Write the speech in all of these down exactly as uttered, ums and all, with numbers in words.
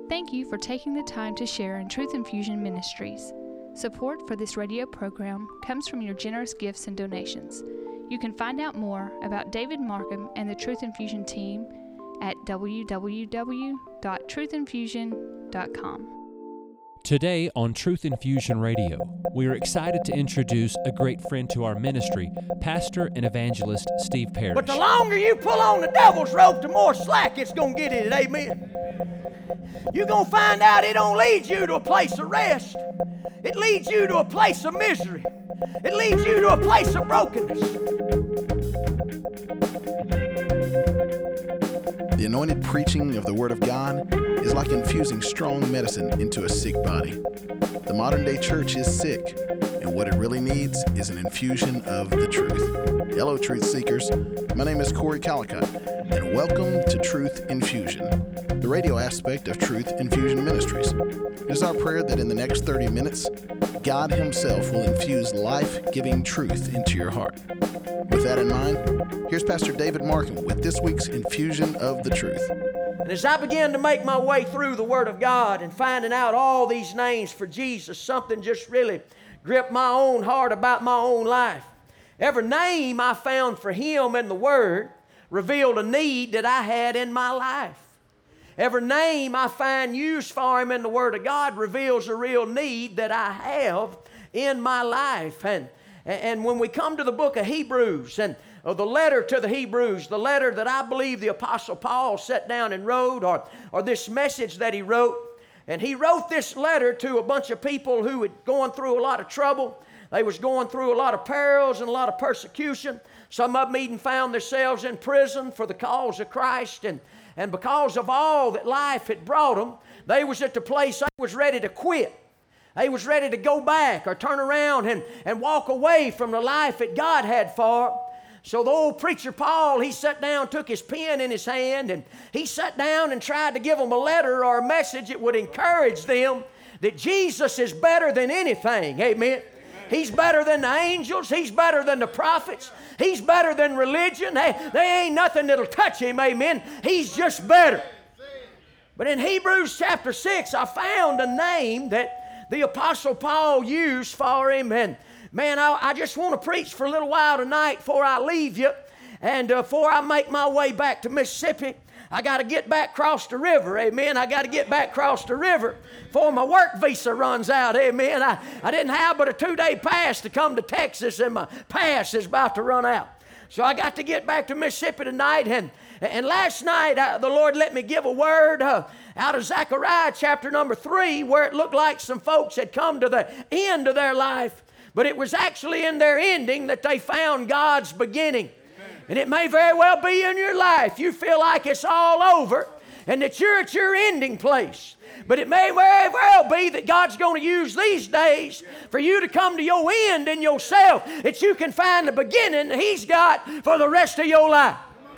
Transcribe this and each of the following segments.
Thank you for taking the time to share in Truth Infusion Ministries. Support for this radio program comes from your generous gifts and donations. You can find out more about David Markham and the Truth Infusion team at w w w dot truth infusion dot com. Today on Truth Infusion Radio, we are excited to introduce a great friend to our ministry, Pastor and Evangelist Steve Parrish. But the longer you pull on the devil's rope, the more slack it's going to get in it, amen? You're going to find out it don't lead you to a place of rest. It leads you to a place of misery. It leads you to a place of brokenness. The anointed preaching of the Word of God is like infusing strong medicine into a sick body. The modern day church is sick, and what it really needs is an infusion of the truth. Hello, truth seekers. My name is Corey Calicott, and welcome to Truth Infusion, the radio aspect of Truth Infusion Ministries. It is our prayer that in the next thirty minutes, God Himself will infuse life-giving truth into your heart. With that in mind, here's Pastor David Markham with this week's Infusion of the Truth. And as I began to make my way through the Word of God and finding out all these names for Jesus, something just really gripped my own heart about my own life. Every name I found for Him in the Word revealed a need that I had in my life. Every name I find used for Him in the Word of God reveals a real need that I have in my life. And, and when we come to the book of Hebrews and or the letter to the Hebrews, the letter that I believe the Apostle Paul sat down and wrote, or, or this message that he wrote, and he wrote this letter to a bunch of people who had gone through a lot of trouble. They was going through a lot of perils and a lot of persecution. Some of them even found themselves in prison for the cause of Christ, and And because of all that life had brought them, they was at the place they was ready to quit. They was ready to go back or turn around and, and walk away from the life that God had for them. So the old preacher Paul, he sat down, took his pen in his hand, and he sat down and tried to give them a letter or a message that would encourage them that Jesus is better than anything. Amen. He's better than the angels. He's better than the prophets. He's better than religion. Hey, there ain't nothing that'll touch Him, amen. He's just better. But in Hebrews chapter six, I found a name that the Apostle Paul used for Him. And man, I, I just want to preach for a little while tonight before I leave you. And uh, before I make my way back to Mississippi, I got to get back across the river, amen. I got to get back across the river before my work visa runs out, amen. I, I didn't have but a two-day pass to come to Texas, and my pass is about to run out. So I got to get back to Mississippi tonight, and, and last night uh, the Lord let me give a word uh, out of Zechariah chapter number three, where it looked like some folks had come to the end of their life, but it was actually in their ending that they found God's beginning. And it may very well be in your life you feel like it's all over and that you're at your ending place. But it may very well be that God's going to use these days for you to come to your end in yourself, that you can find the beginning that He's got for the rest of your life.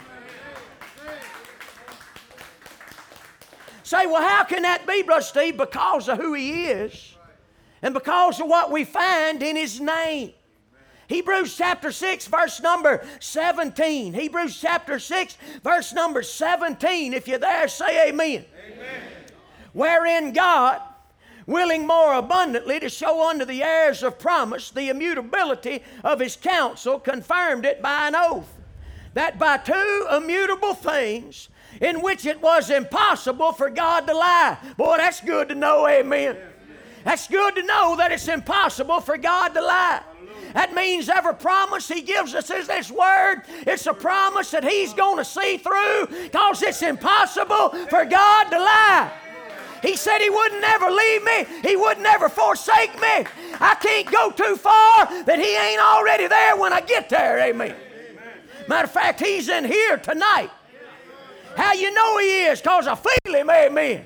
Say, well, how can that be, Brother Steve? Because of who He is and because of what we find in His name. Hebrews chapter six, verse number seventeen. Hebrews chapter six, verse number seventeen. If you're there, say amen. Amen. Wherein God, willing more abundantly to show unto the heirs of promise the immutability of His counsel, confirmed it by an oath, that by two immutable things, in which it was impossible for God to lie. Boy, that's good to know, amen. That's good to know that it's impossible for God to lie. That means every promise He gives us is this word. It's a promise that He's going to see through, because it's impossible for God to lie. He said He wouldn't never leave me. He would never forsake me. I can't go too far that He ain't already there when I get there. Amen. Matter of fact, He's in here tonight. How you know He is? Because I feel Him. Amen.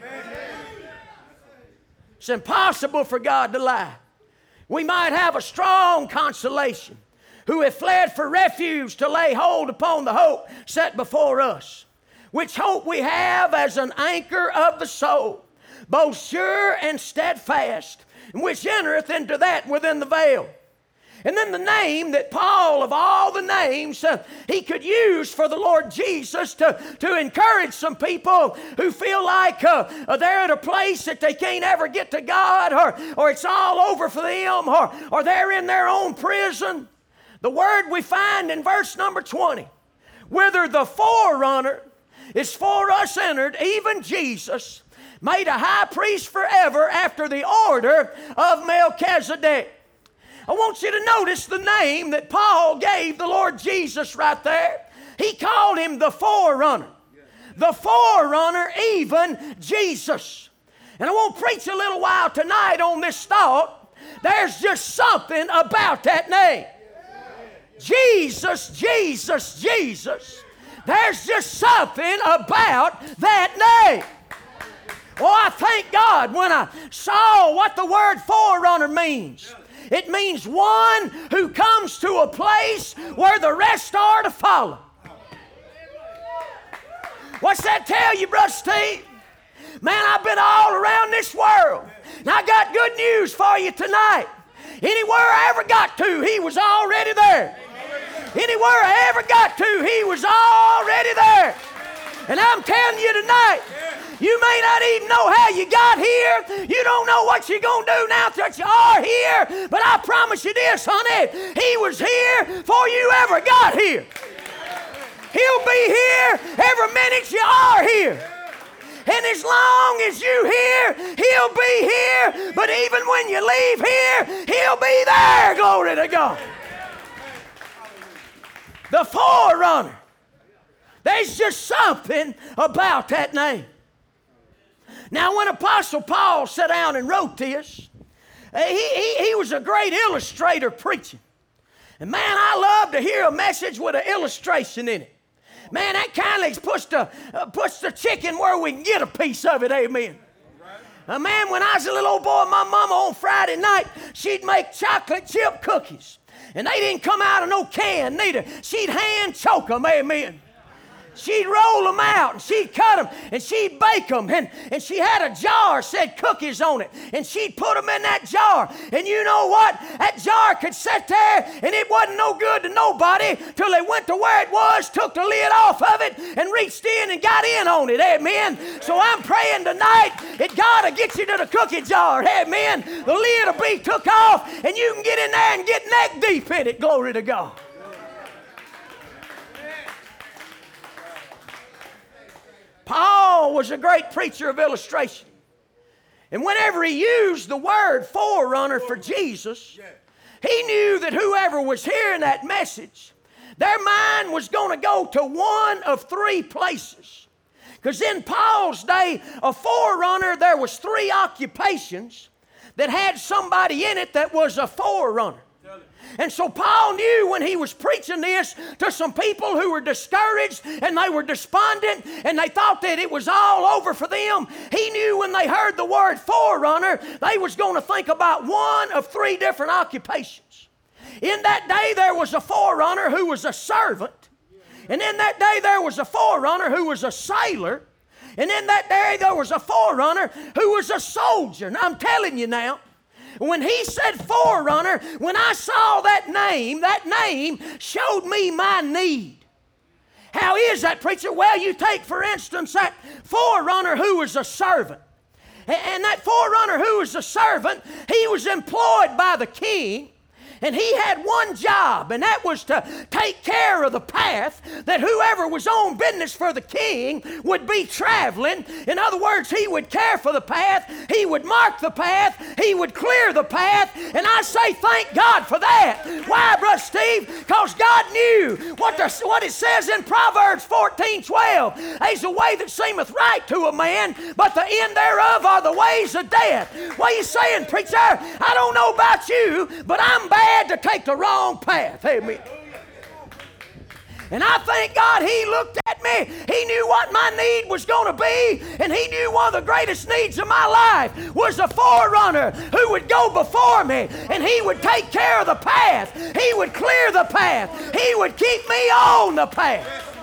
It's impossible for God to lie. We might have a strong consolation who have fled for refuge to lay hold upon the hope set before us, which hope we have as an anchor of the soul, both sure and steadfast, and which entereth into that within the veil, And then the name that Paul, of all the names, uh, he could use for the Lord Jesus to, to encourage some people who feel like uh, uh, they're at a place that they can't ever get to God, or, or it's all over for them, or, or they're in their own prison. The word we find in verse number twenty, whither the forerunner is for us entered, even Jesus, made a high priest forever after the order of Melchizedek. I want you to notice the name that Paul gave the Lord Jesus right there. He called him the forerunner. The forerunner, even Jesus. And I want to preach a little while tonight on this thought. There's just something about that name. Jesus, Jesus, Jesus. There's just something about that name. Oh, I thank God when I saw what the word forerunner means. It means one who comes to a place where the rest are to follow. What's that tell you, Brother Steve? Man, I've been all around this world. And I got good news for you tonight. Anywhere I ever got to, he was already there. Anywhere I ever got to, he was already there. And I'm telling you tonight, you may not even know how you got here. You don't know what you're going to do now that you are here. But I promise you this, honey. He was here before you ever got here. He'll be here every minute you are here. And as long as you're here, he'll be here. But even when you leave here, he'll be there. Glory to God. The forerunner. There's just something about that name. Now, when Apostle Paul sat down and wrote this, he, he, he was a great illustrator preaching. And man, I love to hear a message with an illustration in it. Man, that kind of puts the, uh, puts the chicken where we can get a piece of it, amen. Uh, man, when I was a little old boy, my mama on Friday night, she'd make chocolate chip cookies. And they didn't come out of no can neither. She'd hand choke them, amen. She'd roll them out, and she'd cut them, and she'd bake them, and, and she had a jar said cookies on it, and she'd put them in that jar. And you know what? That jar could sit there, and it wasn't no good to nobody till they went to where it was, took the lid off of it, and reached in and got in on it, amen. So I'm praying tonight that God will get you to the cookie jar, amen. The lid will be took off, and you can get in there and get neck deep in it, glory to God. Paul was a great preacher of illustration. And whenever he used the word forerunner for Jesus, he knew that whoever was hearing that message, their mind was going to go to one of three places. Because in Paul's day, a forerunner, there was three occupations that had somebody in it that was a forerunner. And so Paul knew when he was preaching this to some people who were discouraged and they were despondent and they thought that it was all over for them, he knew when they heard the word forerunner, they was going to think about one of three different occupations. In that day, there was a forerunner who was a servant. And in that day, there was a forerunner who was a sailor. And in that day, there was a forerunner who was a soldier. Now, I'm telling you now, when he said forerunner, when I saw that name, that name showed me my need. How is that, preacher? Well, you take, for instance, that forerunner who was a servant. And that forerunner who was a servant, he was employed by the king. And he had one job, and that was to take care of the path that whoever was on business for the king would be traveling. In other words, he would care for the path, he would mark the path, he would clear the path, and I say thank God for that. Why, Brother Steve? Because God knew what, the, what it says in Proverbs fourteen twelve. There's a way that seemeth right to a man, but the end thereof are the ways of death. What are you saying, preacher? I don't know about you, but I'm bad to take the wrong path. Amen. And I thank God he looked at me. He knew what my need was going to be. And he knew one of the greatest needs of my life was a forerunner who would go before me. And he would take care of the path. He would clear the path. He would keep me on the path.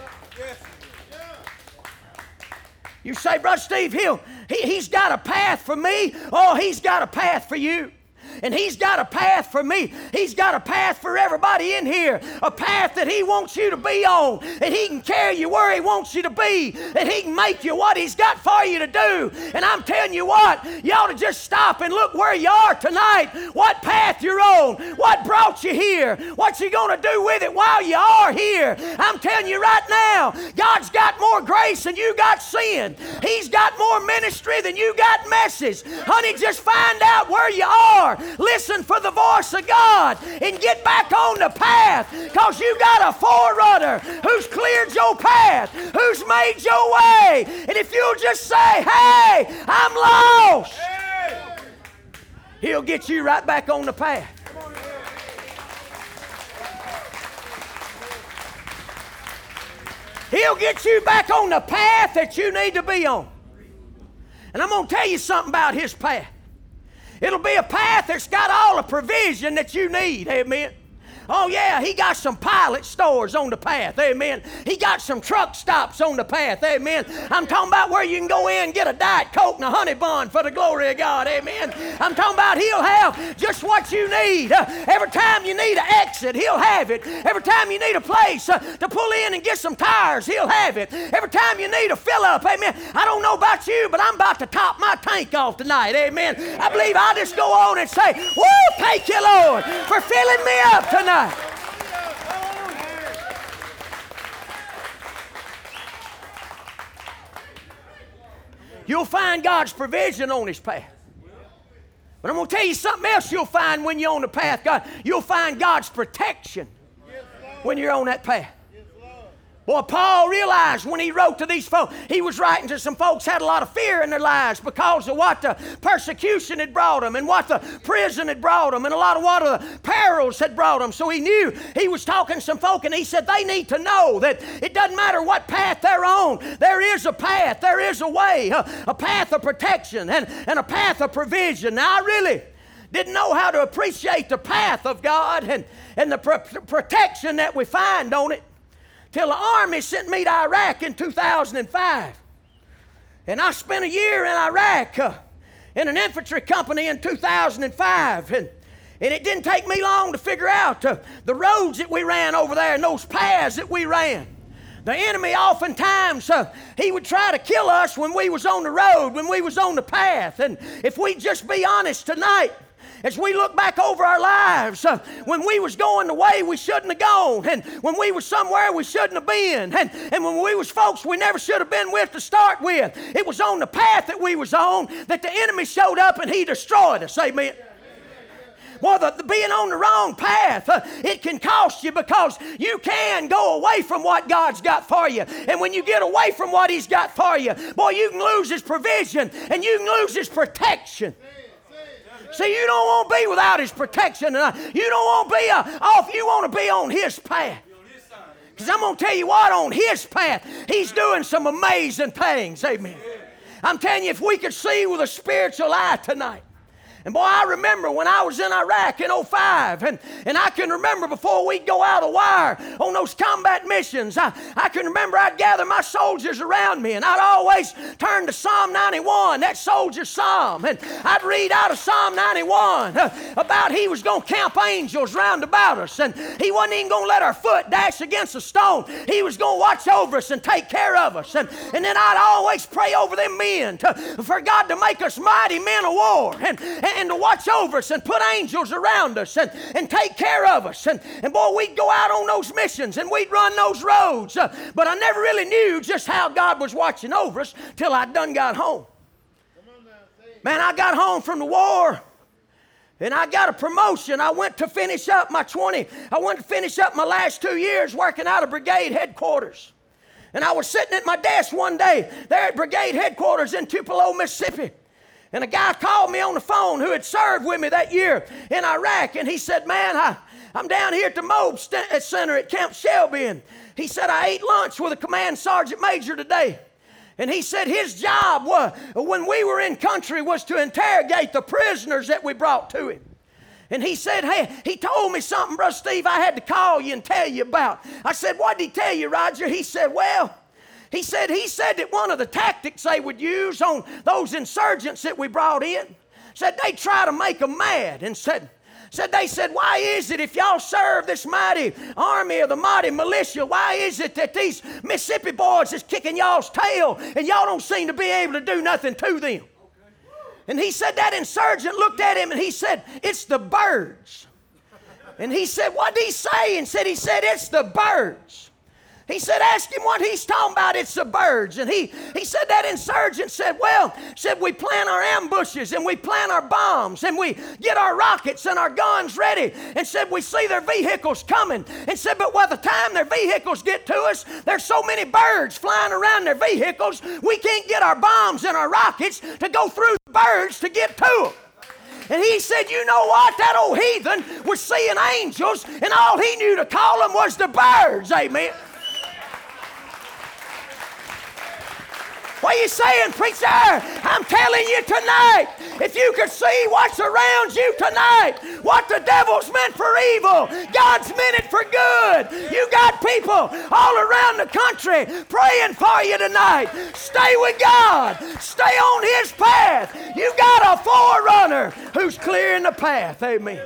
You say, Brother Steve, he'll, he, he's got a path for me. Oh, he's got a path for you. And He's got a path for me. He's got a path for everybody in here. A path that He wants you to be on. And He can carry you where He wants you to be. And He can make you what He's got for you to do. And I'm telling you what, you ought to just stop and look where you are tonight. What path you're on. What brought you here. What you going to do with it while you are here. I'm telling you right now, God's got more grace than you got sin. He's got more ministry than you got message. Honey, just find out where you are. Listen for the voice of God and get back on the path, because you got a forerunner who's cleared your path, who's made your way. And if you'll just say, hey, I'm lost, He'll get you right back on the path. He'll get you back on the path that you need to be on. And I'm going to tell you something about His path. It'll be a path that's got all the provision that you need. Amen. Oh yeah, He got some pilot stores on the path. Amen. He got some truck stops on the path. Amen. I'm talking about where you can go in and get a Diet Coke and a honey bun for the glory of God. Amen. I'm talking about He'll have just what you need. Uh, every time you need an exit, He'll have it. Every time you need a place uh, to pull in and get some tires, He'll have it. Every time you need a fill up, amen. I don't know about you, but I'm about to top my tank off tonight. Amen. I believe I'll just go on and say, woo, thank you, Lord, for filling me up tonight. You'll find God's provision on His path. But I'm going to tell you something else you'll find when you're on the path. God, you'll find God's protection when you're on that path. Boy, Paul realized when he wrote to these folks, he was writing to some folks had a lot of fear in their lives because of what the persecution had brought them and what the prison had brought them and a lot of what the perils had brought them. So he knew he was talking to some folk, and he said they need to know that it doesn't matter what path they're on. There is a path. There is a way, a, a path of protection and, and a path of provision. Now, I really didn't know how to appreciate the path of God and, and the pro- protection that we find on it till the Army sent me to Iraq in two thousand five. And I spent a year in Iraq uh, in an infantry company in two thousand five. And, and it didn't take me long to figure out uh, the roads that we ran over there and those paths that we ran. The enemy oftentimes, uh, he would try to kill us when we was on the road, when we was on the path. And if we just be honest tonight, as we look back over our lives, uh, when we was going the way we shouldn't have gone, and when we was somewhere we shouldn't have been, and, and when we was folks we never should have been with to start with, it was on the path that we was on that the enemy showed up and he destroyed us. Amen. Boy, the, the being on the wrong path, uh, it can cost you, because you can go away from what God's got for you. And when you get away from what He's got for you, boy, you can lose His provision and you can lose His protection. See, you don't want to be without His protection. Uh, you don't want to be uh, off. You want to be on His path. Because I'm going to tell you what, on His path, He's doing some amazing things. Amen. I'm telling you, if we could see with a spiritual eye tonight. And boy, I remember when I was in Iraq in oh five, and, and I can remember before we'd go out of the wire on those combat missions, I, I can remember I'd gather my soldiers around me, and I'd always turn to Psalm ninety-one, that soldier's psalm, and I'd read out of Psalm ninety-one uh, about He was going to camp angels round about us, and He wasn't even going to let our foot dash against a stone. He was going to watch over us and take care of us. And, and then I'd always pray over them men to, for God to make us mighty men of war, and, and and to watch over us and put angels around us and, and take care of us. And, and boy, we'd go out on those missions and we'd run those roads. Uh, but I never really knew just how God was watching over us till I done got home. Man, I got home from the war and I got a promotion. I went to finish up my twenty, I went to finish up my last two years working out of brigade headquarters. And I was sitting at my desk one day there at brigade headquarters in Tupelo, Mississippi. And a guy called me on the phone who had served with me that year in Iraq. And he said, man, I, I'm down here at the Moab Center at Camp Shelby. And he said, I ate lunch with a command sergeant major today. And he said his job was, when we were in country, was to interrogate the prisoners that we brought to him. And he said, hey, he told me something, Brother Steve, I had to call you and tell you about. I said, what did he tell you, Roger? He said, well, He said, he said that one of the tactics they would use on those insurgents that we brought in, said they try to make them mad, and said, said they said, why is it if y'all serve this mighty army of the mighty militia, why is it that these Mississippi boys is kicking y'all's tail and y'all don't seem to be able to do nothing to them? And he said that insurgent looked at him and he said, it's the birds. And he said, what did he say? And said, he said, it's the birds. He said, ask him what he's talking about. It's the birds. And he, he said that insurgent said, well, said we plant our ambushes and we plant our bombs and we get our rockets and our guns ready. And said we see their vehicles coming. And said, but by the time their vehicles get to us, there's so many birds flying around their vehicles, we can't get our bombs and our rockets to go through the birds to get to them. And he said, you know what? That old heathen was seeing angels, and all he knew to call them was the birds. Amen. What are you saying, preacher? I'm telling you tonight, if you could see what's around you tonight, what the devil's meant for evil, God's meant it for good. You got people all around the country praying for you tonight. Stay with God. Stay on His path. You got a forerunner who's clearing the path. Amen.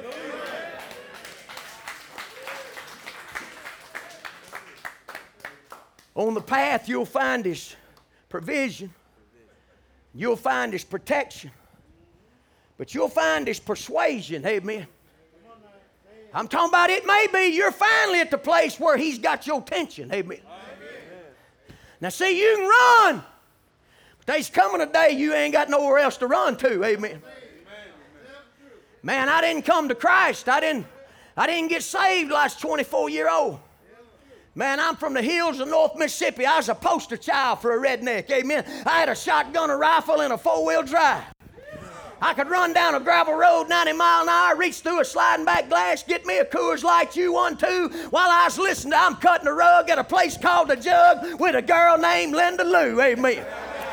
On the path, you'll find His provision. You'll find His protection. But you'll find His persuasion. Amen. I'm talking about it may be you're finally at the place where He's got your attention. Amen. Now see, you can run. But there's coming a day you ain't got nowhere else to run to. Amen. Man, I didn't come to Christ. I didn't, I didn't get saved like I was twenty-four year old. Man, I'm from the hills of North Mississippi. I was a poster child for a redneck. Amen. I had a shotgun, a rifle, and a four-wheel drive. I could run down a gravel road ninety mile an hour, reach through a sliding back glass, get me a Coors Light U twelve while I was listening to I'm Cutting a Rug at a place called The Jug with a girl named Linda Lou. Amen.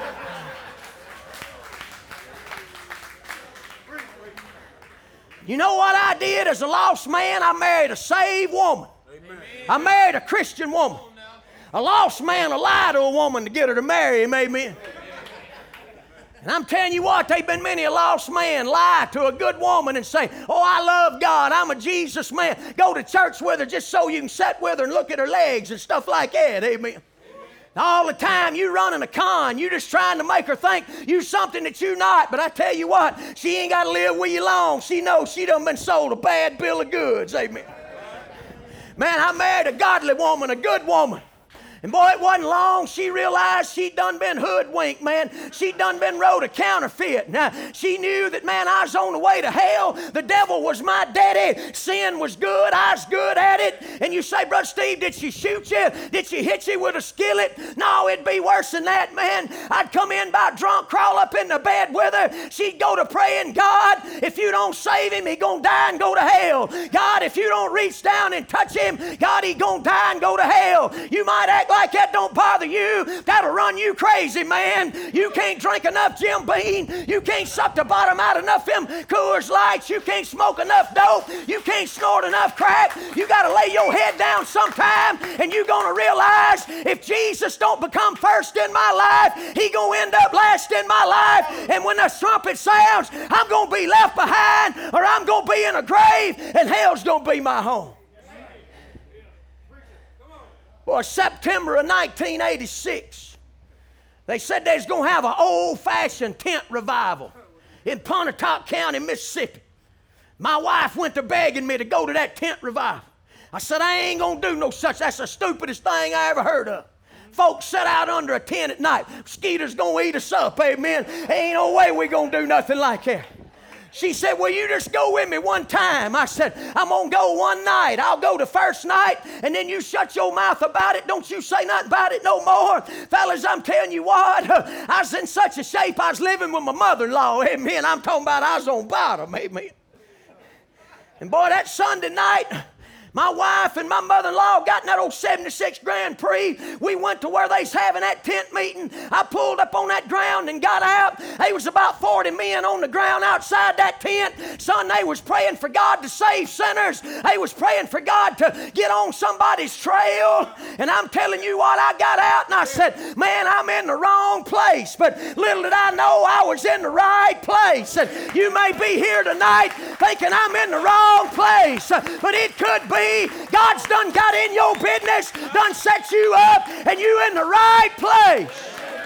You know what I did as a lost man? I married a saved woman. I married a Christian woman. A lost man will lie to a woman to get her to marry him. Amen. And I'm telling you what, there've been many a lost man lie to a good woman and say, oh, I love God. I'm a Jesus man. Go to church with her just so you can sit with her and look at her legs and stuff like that. Amen. All the time you running a con, you just trying to make her think you something that you not. But I tell you what, she ain't got to live with you long. She knows she done been sold a bad bill of goods. Amen. Man, I married a godly woman, a good woman. And boy, it wasn't long, she realized she'd done been hoodwinked, man. She'd done been rode a counterfeit. Now, she knew that, man, I was on the way to hell. The devil was my daddy. Sin was good. I was good at it. And you say, Brother Steve, did she shoot you? Did she hit you with a skillet? No, it'd be worse than that, man. I'd come in about drunk, crawl up in the bed with her. She'd go to praying, God, if you don't save him, he gonna die and go to hell. God, if you don't reach down and touch him, God, he gonna die and go to hell. You might act like that don't bother you. That'll run you crazy, man. You can't drink enough Jim Beam. You can't suck the bottom out of enough them Coors Lights. You can't smoke enough dope. You can't snort enough crack. You got to lay your head down sometime, and you're going to realize if Jesus don't become first in my life, he going to end up last in my life. And when the trumpet sounds, I'm going to be left behind, or I'm going to be in a grave, and hell's going to be my home. Boy, September of nineteen eighty-six, they said they was going to have an old-fashioned tent revival in Pontotoc County, Mississippi. My wife went to begging me to go to that tent revival. I said, I ain't going to do no such. That's the stupidest thing I ever heard of. Folks sit out under a tent at night. Mosquitoes going to eat us up, amen. Ain't no way we going to do nothing like that. She said, well, you just go with me one time. I said, I'm going to go one night. I'll go the first night, and then you shut your mouth about it. Don't you say nothing about it no more. Fellas, I'm telling you what, I was in such a shape, I was living with my mother-in-law. Amen. I'm talking about I was on bottom. Amen. And boy, that Sunday night, My wife and my mother-in-law got in that old seventy-six Grand Prix. We went to where they's having that tent meeting. I pulled up on that ground and got out. There was about forty men on the ground outside that tent. Son, they was praying for God to save sinners. They was praying for God to get on somebody's trail. And I'm telling you what, I got out and I said, man, I'm in the wrong place. But little did I know I was in the right place. And you may be here tonight thinking I'm in the wrong place. But it could be God's done got in your business, done set you up, and you in the right place.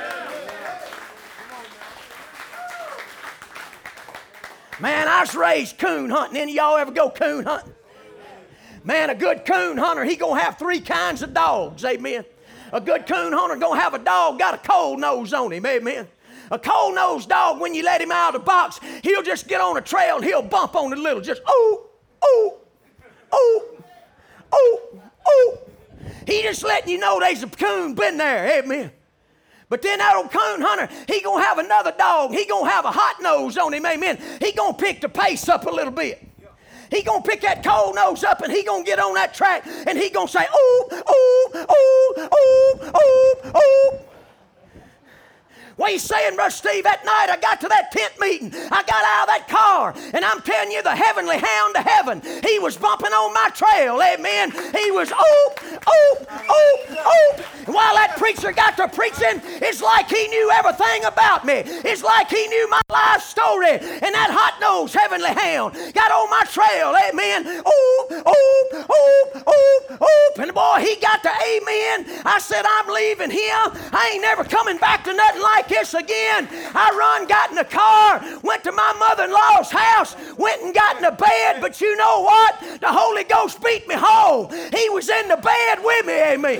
Man, I was raised coon hunting. Any of y'all ever go coon hunting? Man, a good coon hunter, he gonna have three kinds of dogs, amen. A good coon hunter gonna have a dog got a cold nose on him, amen. A cold-nosed dog, when you let him out of the box, he'll just get on a trail and he'll bump on it a little, just oh, oh, oh. Oh, oh, he just letting you know there's a coon been there, amen. But then that old coon hunter, he gonna have another dog. He gonna have a hot nose on him, amen. He gonna pick the pace up a little bit. He gonna pick that cold nose up and he gonna get on that track and he gonna say, oh, oh, oh, oh, oh, oh. What are you saying, Brother Steve? That night I got to that tent meeting. I got out of that car, and I'm telling you, the heavenly hound of heaven, he was bumping on my trail, amen. He was, oh, oh, oh, oh. And while that preacher got to preaching, it's like he knew everything about me. It's like he knew my life story. And that hot-nosed heavenly hound got on my trail, amen. Oh, oh, oh, oh, oh. And boy, he got to amen. I said, I'm leaving him. I ain't never coming back to nothing like this again. I run, got in the car, went to my mother-in-law's house, went and got in the bed, but you know what? The Holy Ghost beat me home. He was in the bed with me, amen.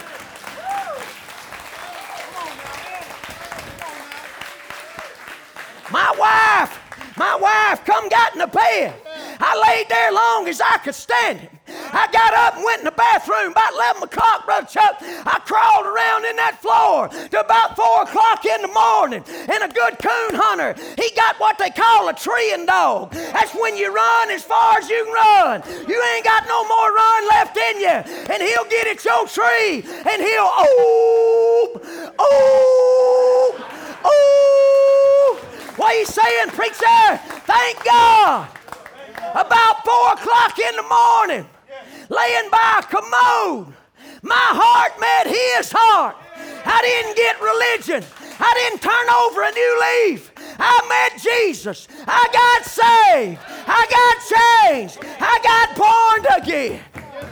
My wife, my wife come got in the bed. I laid there long as I could stand it. I got up and went in the bathroom about eleven o'clock, Brother Chuck. I crawled around in that floor to about four o'clock in the morning. And a good coon hunter, he got what they call a treeing dog. That's when you run as far as you can run. You ain't got no more run left in you. And he'll get at your tree and he'll, oh, oh, oh. What are you saying, preacher? Thank God. About four o'clock in the morning, laying by a commode, my heart met his heart. I didn't get religion. I didn't turn over a new leaf. I met Jesus. I got saved. I got changed. I got born again.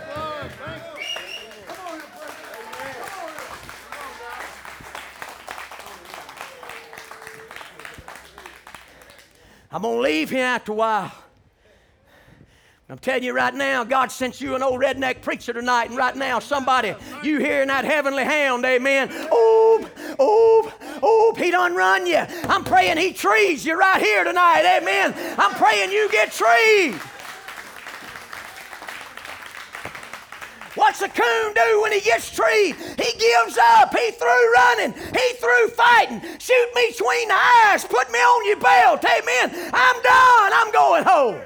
I'm going to leave here after a while. I'm telling you right now, God sent you an old redneck preacher tonight, and right now somebody, you hearing that heavenly hound, amen. Oh, oh, oh, he done run you. I'm praying he trees you right here tonight, amen. I'm praying you get treed. What's a coon do when he gets treed? He gives up. He through running. He through fighting. Shoot me between the eyes. Put me on your belt, amen. I'm done. I'm going home.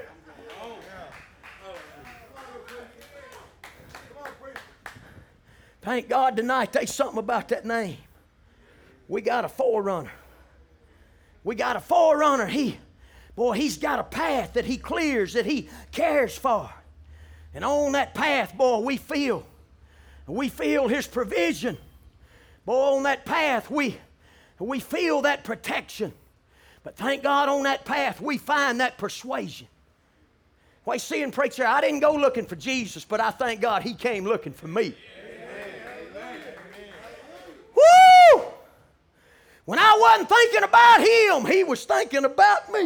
Thank God tonight there's something about that name. We got a forerunner. We got a forerunner. He, boy, he's got a path that he clears, that he cares for. And on that path, boy, we feel, we feel his provision. Boy, on that path, we, we feel that protection. But thank God on that path, we find that persuasion. Why, seeing, preacher, I didn't go looking for Jesus, but I thank God he came looking for me. Woo! When I wasn't thinking about him, he was thinking about me.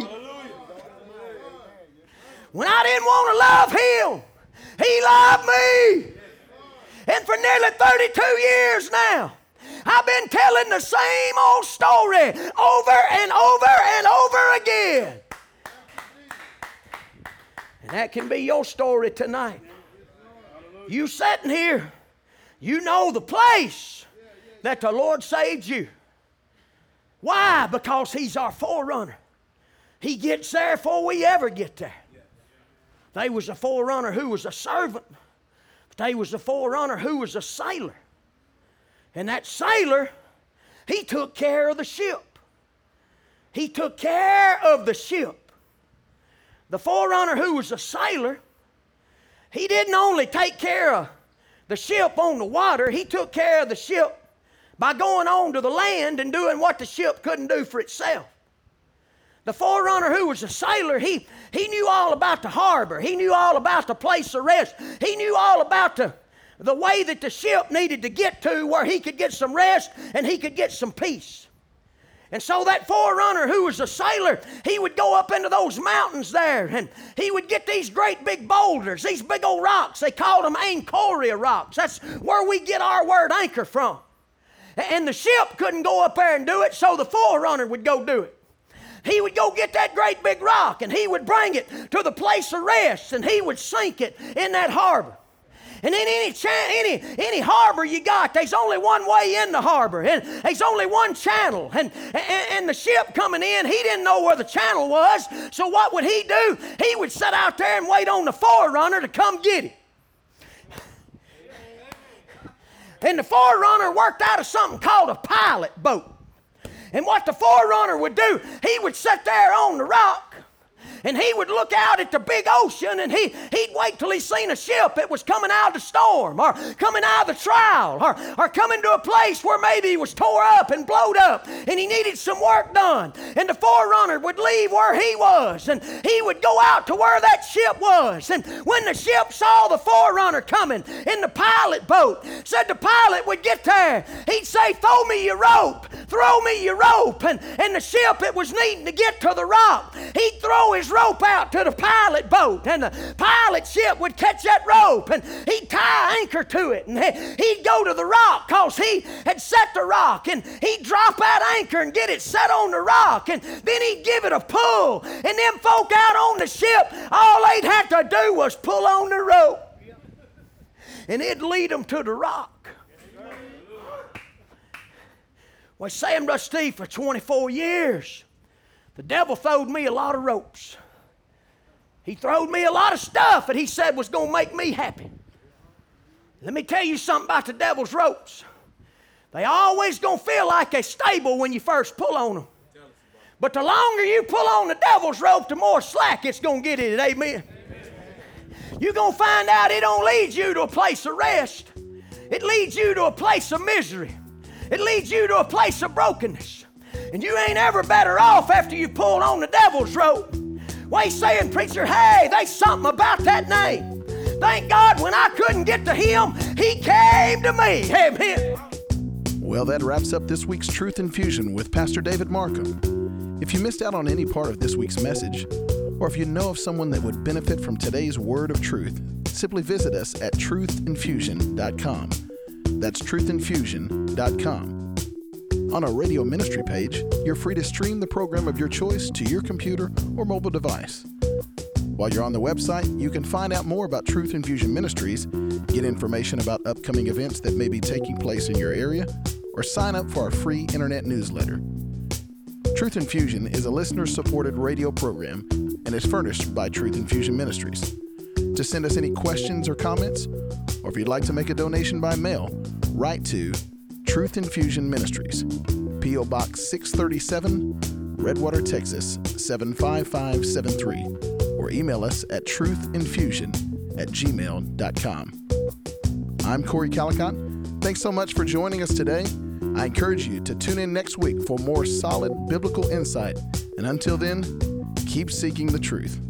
When I didn't want to love him, he loved me. And for nearly thirty-two years now, I've been telling the same old story over and over and over again. And that can be your story tonight. You sitting here, you know the place that the Lord saved you. Why? Because he's our forerunner. He gets there before we ever get there. There was a forerunner who was a servant. But they was a forerunner who was a sailor. And that sailor, he took care of the ship. He took care of the ship. The forerunner who was a sailor, he didn't only take care of the ship on the water, he took care of the ship by going on to the land and doing what the ship couldn't do for itself. The forerunner who was a sailor, he, he knew all about the harbor. He knew all about the place of rest. He knew all about the, the way that the ship needed to get to where he could get some rest and he could get some peace. And so that forerunner who was a sailor, he would go up into those mountains there and he would get these great big boulders, these big old rocks. They called them Anchoria rocks. That's where we get our word anchor from. And the ship couldn't go up there and do it, so the forerunner would go do it. He would go get that great big rock and he would bring it to the place of rest and he would sink it in that harbor. And in any, cha- any, any harbor you got, there's only one way in the harbor. And there's only one channel. And, and, and the ship coming in, he didn't know where the channel was. So what would he do? He would sit out there and wait on the forerunner to come get it. And the forerunner worked out of something called a pilot boat. And what the forerunner would do, he would sit there on the rock and he would look out at the big ocean and he, he'd wait till he seen a ship that was coming out of the storm or coming out of the trial or, or coming to a place where maybe he was tore up and blowed up and he needed some work done. And the forerunner would leave where he was and he would go out to where that ship was. And when the ship saw the forerunner coming in the pilot boat, said the pilot would get there, he'd say, throw me your rope, throw me your rope. And, and the ship, it was needing to get to the rock. He'd throw his rope out to the pilot boat and the pilot ship would catch that rope and he'd tie anchor to it and he'd go to the rock because he had set the rock and he'd drop that anchor and get it set on the rock and then he'd give it a pull and them folk out on the ship, all they'd have to do was pull on the rope and it'd lead them to the rock. Well, Sam Rusty, for twenty-four years, the devil throwed me a lot of ropes. He throwed me a lot of stuff that he said was going to make me happy. Let me tell you something about the devil's ropes. They always going to feel like they're stable when you first pull on them. But the longer you pull on the devil's rope, the more slack it's going to get in it. Amen. You're going to find out it don't lead you to a place of rest. It leads you to a place of misery. It leads you to a place of brokenness. And you ain't ever better off after you pulled on the devil's rope. Why you saying, preacher, hey, there's something about that name. Thank God when I couldn't get to him, he came to me. Amen. Well, that wraps up this week's Truth Infusion with Pastor David Markham. If you missed out on any part of this week's message, or if you know of someone that would benefit from today's word of truth, simply visit us at truth infusion dot com. That's truth infusion dot com. On our radio ministry page, you're free to stream the program of your choice to your computer or mobile device. While you're on the website, you can find out more about Truth Infusion Ministries, get information about upcoming events that may be taking place in your area, or sign up for our free internet newsletter. Truth Infusion is a listener-supported radio program and is furnished by Truth Infusion Ministries. To send us any questions or comments, or if you'd like to make a donation by mail, write to Truth Infusion Ministries, P O Box six thirty-seven, Redwater, Texas seven five five seven three, or email us at truth infusion at gmail dot com. I'm Corey Calicott. Thanks so much for joining us today. I encourage you to tune in next week for more solid biblical insight. And until then, keep seeking the truth.